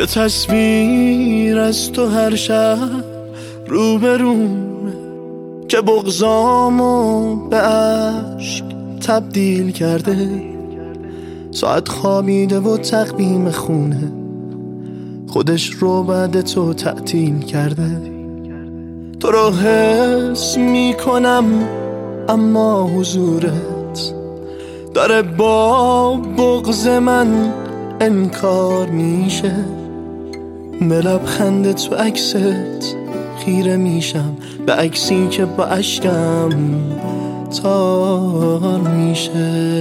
یه تصویر از تو هر شب روبرومه که بغضامو به عشق تبدیل کرده. ساعت خوابیده و تقویم خونه خودش رو بعد تو تعطیل کرده. تو رو حس میکنم اما حضورت داره با بغض من انکار میشه. به لبخند تو عکست خیره میشم، به عکسی که با اشکم تار میشه.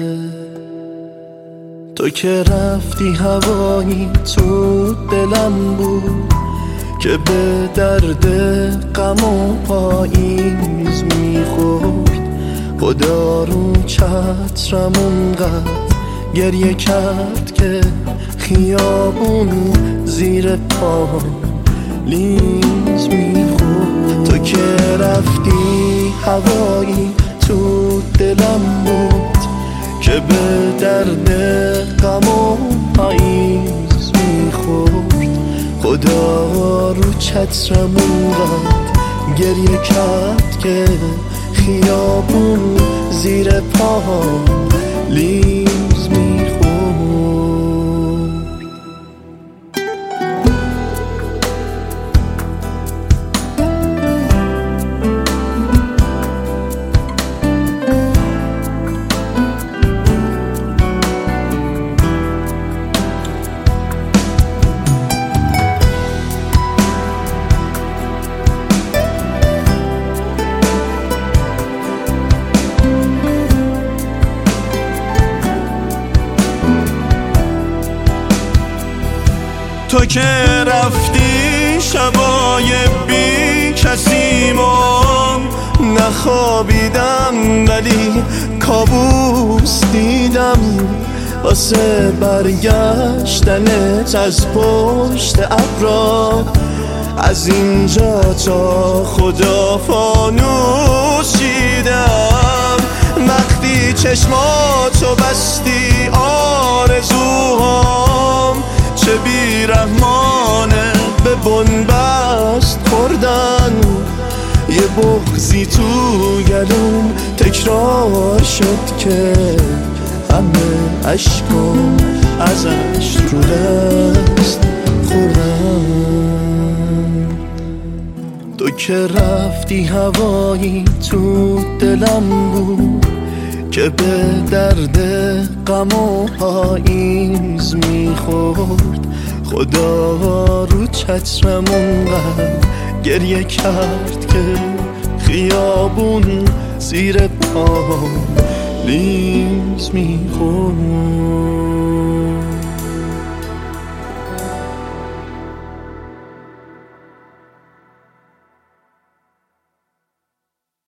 تو که رفتی هوایی تو دلم بود که به درد غم و پاییز میخورد. خدا رو چترم اونقدر گریه کرد که خیابون زیر پا لیز میخورد. تو که رفتی هوایی تو دلم بود که به درد غم و پاییز میخورد. خدا رو چترم اونقدر گریه کرد که خیابون زیر پا لیز میخورد. تو که رفتی شبای بی کسیمم نخوابیدم ولی کابوس دیدم واسه برگشتنت از پشت ابرا. از اینجا تا خدا فانوس چیدم. وقتی چشماتو بستی آرزوهام چه بیرحمانه به بنبست خوردن. یه بغضی تو گلوم تکرار شد که همه عشقم ازش رو دست خوردن. تو که رفتی هوایی تو دلم بود که به درد غم و پاییز میخورد. خدا رو چترم اونقدر گریه کرد که خیابون زیر پا لیز میخورد.